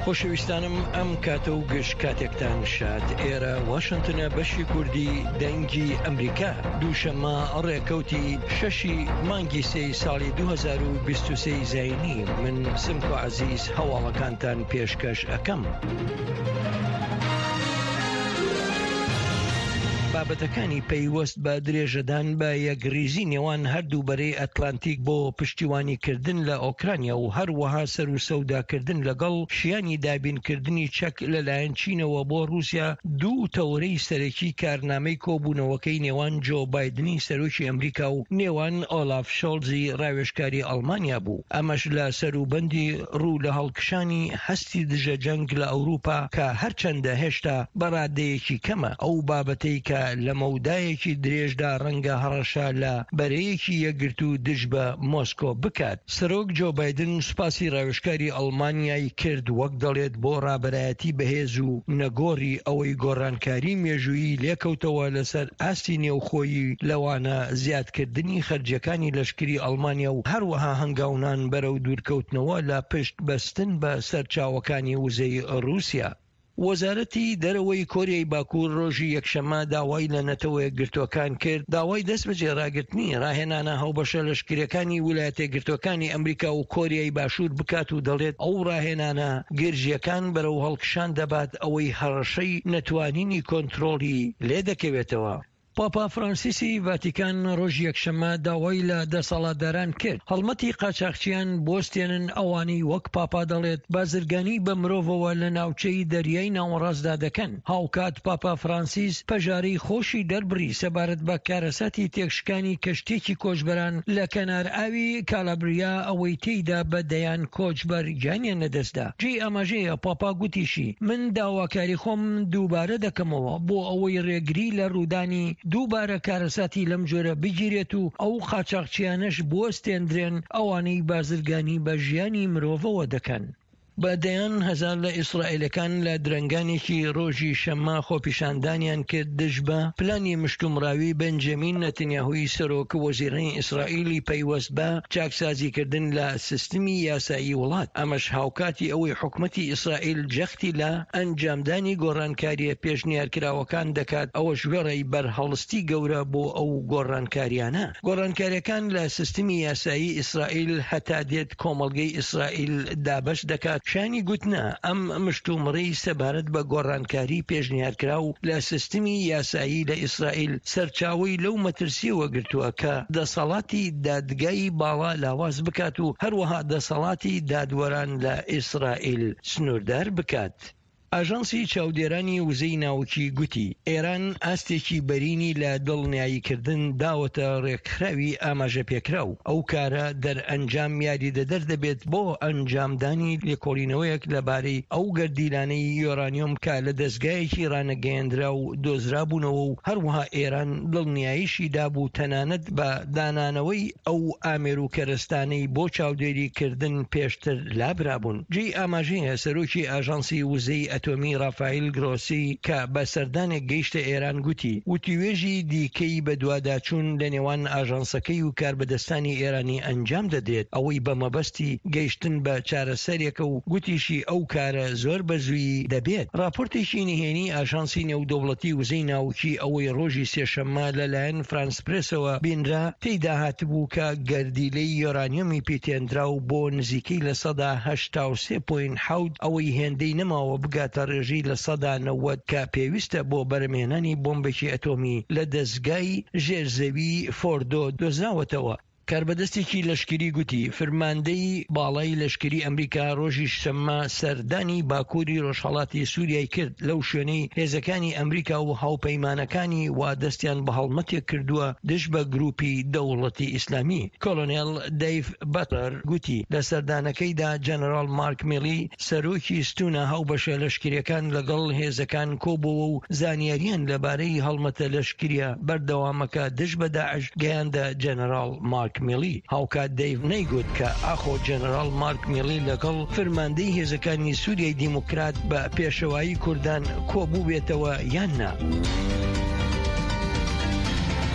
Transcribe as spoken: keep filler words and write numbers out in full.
خۆشەویستانم ئەم کاتە و گشت کاتێکتان شاد. ئێرە واشنتنە بەشی کوردی دەنگی ئەمریکا دووشەممە ڕێکەوتی شەشی مانگی سێی ساڵی دوو هەزار و بیست و سێ زاینی. من سمکۆ عەزیز هەواڵەکانتان پێشکەش ئەەکەم. بابەتەکانی پەیوەست بە درێژەدان بە یەکریزی نێوان هەردوو بەرەی ئەتلانتیک بۆ پشتیوانیکردن لە ئۆکرانیا و هەروەها سەر و سەوداکردن لەگەڵ شیانی دابینکردنی چەک لەلایەن چینەوە بۆ رووسیا دوو تەورەی سەرەکی کارنامەی کۆبوونەوەکەی نێوان جۆ بایدنی سەرۆکی ئەمریکا و نێوان ئۆلاف شۆڵزی ڕاوێژکاری ئەڵمانیا بوو. ئەمەش لە سەروبەندی ڕوو لە هەڵکشانی هەستی دژە جەنگ لە ئەوروپا کە هەرچەندە هێشتا بەڕادەیەکی کەمە. ئەو بابەتەی کە لە مەودایەکی درێژدا ڕەنگە هەڕەشە لە بەرەیەکی یەکگرت و دژ بە مۆسکۆ بکات. سەرۆک جۆ بایدن سوپاسی ڕاوێژکاری ئەڵمانیای کرد وەک دەڵێت بۆ ڕابەرایەتی بەهێز و نەگۆڕی ئەوەی گۆڕانکاری مێژوویی لێکەوتەوە لەسەر ئاستی نێوخۆیی لەوانە زیادکردنی خەرجەکانی لەشکری ئەڵمانیا و هەروەها هەنگاونان بەرەو دوورکەوتنەوە لە پشت بەستن بە سەرچاوەکانی وزەی ڕووسیا. وەزارەتی دەرەوەی کۆریای باکوور ڕۆژی یەکشەممە داوای لە نەتەوە یەکگرتوەکان کرد داوای دەست بەجێ ڕاگرتنی ڕاهێنانە هەڵبەشە لەشکریەکانی ویلایەتە یەکگرتوەکانی ئەمریکا و کۆریای باشوور بکات و دەڵێت ئەو ڕاهێنانە گرژیەکان بەرەو هەڵکشان دەبات ئەوەی هەڕەشەی نەتوانینی کۆنتڕۆڵی لێ دەکەوێتەوە. پاپا فرانسیسی ڤاتیکان ڕۆژی یەکشەممە داوای لە دەسەڵاتداران کرد هەڵمەتی قاچاقچیان بۆستێنن ئەوانی وەک پاپا دەڵێت بازرگانی بە مرۆڤەوە لە ناوچەی دەریای ناوەڕاستدا دەکەن. هاوکات پاپا فرانسیس پەژارەی خۆشی دەربڕی سەبارەت بە کارەساتی تێکشکانی کەشتێکی کۆچبەران لە کەنار ئاوی کالابریا ئەوەی تێیدا بە دەیان کۆچبەر گیانیان نەدەستدا. جێ ئەماژەیە پاپا گوتیشی من داواکاری خۆم دووبارە دەکەمەوە بۆ ئەوەی ڕێگری لە ڕوودانی دووبارە کارەساتی لەم جۆرە بگیرێت و ئەو قاچاقچیانەش بوەستێندرێن ئەوانەی بازرگانی بە ژیانی مرۆڤەوە دەکەن. بەدەیان هەزار لە ئیسرائیلەکان لە درەنگانێکی ڕۆژی شەممە خۆپیشاندانیان کرد دژ بە پلانی مشتومڕاوی بەنجەمین نەتەنیاهوی سەرۆک وەزیرەی ئیسرائیلی پەیوەست بە چاکسازیکردن لە سیستمی یاسایی وڵات. ئەمەش هاوکاتی ئەوەی حکومەتی ئیسرائیل جەختی لە ئەنجامدانی گۆڕانکاریە پێشنیارکراوەکان دەکات ئەوەش وێڕەی بەرهەڵستی گەورە بۆ ئەو گۆڕانکاریانە. گۆڕانکاریەکان لە سیستمی یاسایی ئیسرائیل هەتا دێت کۆمەڵگەی ئیسرائیل دابەش دەکات. شانی گوتنە ئەم مشتومڕەی سەبارەت بە گۆڕانکاری پێشنیارکرا و لە سیستمی یاسایی لە ئیسرائیل سەرچاوی لەو مەترسیەوە گرتووە کە دەسەڵاتی دادگایی باڵا لاواز بکات و هەروەها دەسەڵاتی دادوەران لە ئیسرائیل سنووردار بکات. ئاژانسی چاودێرانی وزەی ناوکی گوتی ئێران ئاستێکی بەرینی لە دڵنیاییکردن داوەتە ڕێکخراوی ئاماژە پێکراو. ئەو کارە دەرئەنجام یاری دەدەر دەبێت بۆ ئەنجامدانی لێکۆڵینەوەیەک لەبارەی ئەو گەردیلانەی یۆرانیۆم کە لە دەستگایەکی ڕانەگەیەندرا و دۆزرابوونەوە و هەروەها ئێران دڵنیاییشی دابوو تەنانەت بە دانانەوەی ئەو ئامێر و کەرستانەی بۆ چاودێریکردن پێشتر لابرابوون. جێی ئاماژەیە سەرۆکی ئاژانسی وزەی ئەتۆمی ڕافایل گرۆسی کە بە سەردانێک گەیشتە ئێران گوتی وتیوێژی دیکەی بە دوواداچوون لە نێوان ئاژانسەکەی و کاربەدەستانی ئێرانی ئەنجام دەدرێت ئەوەی بە مەبەستی گەیشتن بە چارەسەرێکە و گوتیشی ئەو کارە زۆر بەزوویی دەبێت. راپۆرتێکی نهێنی ئاژانسی نێودەوڵەتی وزەی ناوکی ئەوەی ڕۆژی سێشەممە لەلایەن فرانس پرێسەوە بینرا تێیدا هاتبوو کە گەردیلەی یۆرانیۆمی پێتێنرا و بۆ نزیکەی لە سەدا هەشتا و سێ پۆینت حەوت ئەوەی هێندەی نەماوە بگاتە ڕێژی لە سەدا نەوەد کە پێویستە بۆ بەرهێنانی بۆمبێکی ئەتۆمی لە دەستگای ژێرزەوی فۆردۆ دۆزراوەتەوە. کاربەدەستێکی لەشکری گوتی فرماندەی باڵای لەشکری ئەمریکا ڕۆژی شەممە سەردانی باکووری ڕۆژهەڵاتی سووریای کرد لەو شوێنەی هێزەکانی ئەمریکا و هاوپەیمانەکانی وا دەستیان بە هەڵمەتێک کردووە دژ بە گروپی دەوڵەتی ئیسلامی. کۆلۆنێل دەیڤ بەتلەر گوتی لە سەردانەکەیدا جەنەرال مارک میلی سەرۆکی ستونە هاوبەشە لەشکریەکان لەگەڵ هێزەکان کۆبووە و زانیاریان لەبارەی هەڵمەتە لەشکریە بەردەوامەکە دژ بە داعش گەیاندە جەنەرال مارک میلی. هاوکات دەیڤ نەیگوت کە ئاخۆ جەنەرال مارک میلی لەگەڵ فرماندەی هێزەکانی سووریای دیموکرات بە پێشەوایی کوردان کۆبوو بێتەوە یان نا.